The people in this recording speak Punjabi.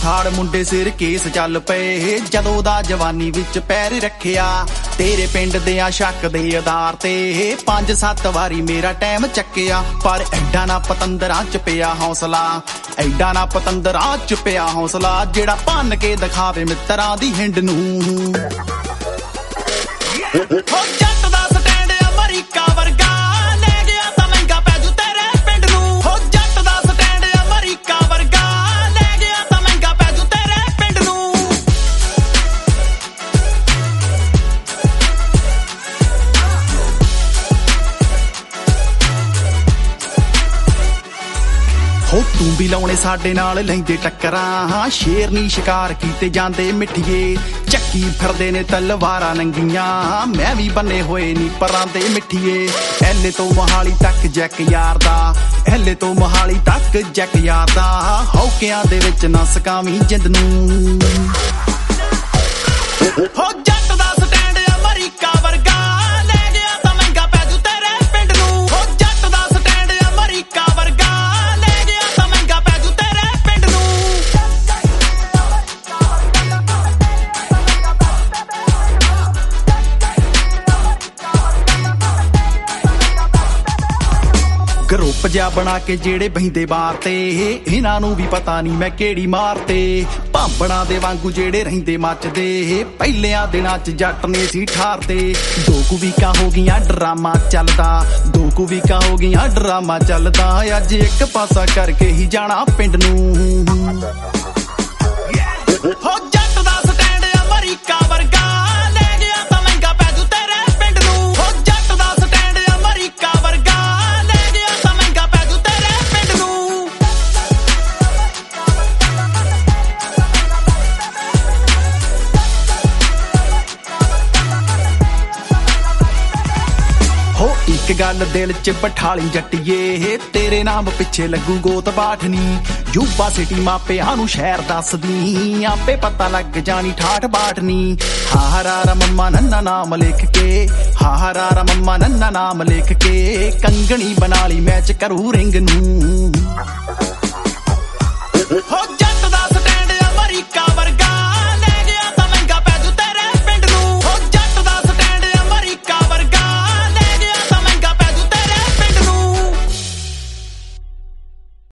ਥਾੜ ਮੁੰਡੇ ਸਿਰ ਕੇਸ ਚੱਲ ਪਏ ਜਦੋਂ ਦਾ ਜਵਾਨੀ ਵਿੱਚ ਪੈਰ ਰੱਖਿਆ ਤੇਰੇ ਪਿੰਡ ਦੇ ਆ ਸ਼ੱਕ ਦੇ ਆਧਾਰ ਤੇ 5-7 ਵਾਰੀ ਮੇਰਾ ਟਾਈਮ ਚੱਕਿਆ ਪਰ ਐਡਾ ਨਾ ਪਤੰਦਰਾਂ ਚ ਪਿਆ ਹੌਸਲਾ ਐਡਾ ਨਾ ਪਤੰਦਰਾਂ ਚ ਪਿਆ ਹੌਸਲਾ ਜਿਹੜਾ ਭੰਨ ਕੇ ਦਿਖਾਵੇ ਮਿੱਤਰਾਂ ਦੀ ਹਿੰਡ ਨੂੰ ਹੋ ਜੱਟ ਦਾ ਸਟੈਂਡ ਅਮਰੀਕਾ ਵਰਗਾ ਲੈ ਗਿਆ ਤਾਂ ਮਹਿੰਗਾ ਪੈ ਜੂ ਤੇਰੇ ਪਿੰਡ ਨੂੰ ਹੋ ਜੱਟ ਦਾ ਸਟੈਂਡ ਅਮਰੀਕਾ ਵਰਗਾ ਲੈ ਗਿਆ ਤਾਂ ਮਹਿੰਗਾ ਪੈ ਜੂ ਤੇਰੇ ਪਿੰਡ ਨੂੰ ਹੋ ਤੂੰ ਵੀ ਲਾਉਣੇ ਸਾਡੇ ਨਾਲ ਲੈਂਦੇ ਟੱਕਰਾਂ ਸ਼ੇਰਨੀ ਸ਼ਿਕਾਰ ਕੀਤੇ ਜਾਂਦੇ ਮਿੱਠੀਏ ਚੱਕੀ ਫਿਰਦੇ ਨੇ ਤਲਵਾਰਾਂ ਨੰਗੀਆਂ ਮੈਂ ਵੀ ਬੰਨੇ ਹੋਏ ਨੀ ਪਰਾਂ ਦੇ ਮਿੱਠੀਏ ਐਲੇ ਤੋਂ ਮੋਹਾਲੀ ਤੱਕ ਜੈਕ ਯਾਰ ਦਾ ਐਲੇ ਤੋਂ ਮੋਹਾਲੀ ਤੱਕ ਜੈਕ ਯਾਰ ਦਾ ਹੌਕਿਆਂ ਦੇ ਵਿੱਚ ਨਾ ਸਕਾਵੀਂ ਜਿੰਦ ਨੂੰ ਹੋ ਜੱਟ ਦਾ ਸਟੈਂਡ ਅਮਰੀਕਾ ਵਰਗਾ ਲੈ ਗਿਆ ਤਾਂ ਮਹਿੰਗਾ ਪੈ ਜੂ ਤੇਰੇ ਪਿੰਡ ਨੂੰ ਹੋ ਜੱਟ ਦਾ ਸਟੈਂਡ ਅਮਰੀਕਾ ਵਰਗਾ ਲੈ ਗਿਆ ਤਾਂ ਮਹਿੰਗਾ ਪੈ ਜੂ ਤੇਰੇ ਪਿੰਡ ਨੂੰ ਗਰੁੱਪ ਜਿਹਾ ਬਣਾ ਕੇ ਜਿਹੜੇ ਬਹਿੰਦੇ ਬਾਰ ਤੇ ਇਹਨਾਂ ਨੂੰ ਵੀ ਪਤਾ ਨਹੀਂ ਮੈਂ ਕਿਹੜੀ ਮਾਰ ਤੇ ਭਾਂਬੜਾਂ ਦੇ ਵਾਂਗੂ ਜਿਹੜੇ ਰਹਿੰਦੇ ਮੱਚਦੇ ਪਹਿਲਿਆਂ ਦਿਨਾਂ ਚ ਜੱਟ ਨੇ ਸੀ ਠਾਰਦੇ ਦੋ ਕੁ ਵੀਕਾਂ ਹੋ ਗਈਆਂ ਡਰਾਮਾ ਚੱਲਦਾ ਦੋ ਕੁ ਵੀਕਾਂ ਹੋ ਗਈਆਂ ਡਰਾਮਾ ਚੱਲਦਾ ਅੱਜ ਇੱਕ ਪਾਸਾ ਕਰਕੇ ਹੀ ਜਾਣਾ ਪਿੰਡ ਨੂੰ ਹੋ ਜੱਟ ਦਾ ਸਟੈਂਡ ਅਮਰੀਕਾ ਵਰਗਾ ਲੈ ਗਿਆ ਤਾਂ ਮਹਿੰਗਾ ਪੈ ਜੂ ਤੇਰੇ ਪਿੰਡ ਨੂੰ ਹੋ ਜੱਟ ਦਾ ਸਟੈਂਡ ਅਮਰੀਕਾ ਵਰਗਾ ਲੈ ਗਿਆ ਤਾਂ ਮਹਿੰਗਾ ਪੈ ਜੂ ਤੇਰੇ ਪਿੰਡ ਨੂੰ ਹੋ ਇੱਕ ਗੱਲ ਦਿਲ ਚ ਬਿਠਾਲੀ ਜੱਟੀਏ ਤੇਰੇ ਨਾਮ ਪਿੱਛੇ ਲੱਗੂ ਗੋਤ ਬਾਠਨੀ ਯੂਬਾ ਸਿਟੀ ਮਾਪਿਆਂ ਨੂੰ ਸ਼ਹਿਰ ਦੱਸਦੀ ਆਪੇ ਪਤਾ ਲੱਗ ਜਾਣੀ ਠਾਠ ਬਾਠਨੀ ਹਾਹਰਾਰਾ ਮੰਮਾ ਨੰਨਾ ਨਾਮ ਲਿਖ ਕੇ ਹਾਹਰਾਰਾ ਮੰਮਾ ਨੰਨਾ ਨਾਮ ਲਿਖ ਕੇ ਕੰਗਣੀ ਬਣਾ ਲਈ ਮੈਚ ਕਰੂ ਰਿੰਗ ਨੂੰ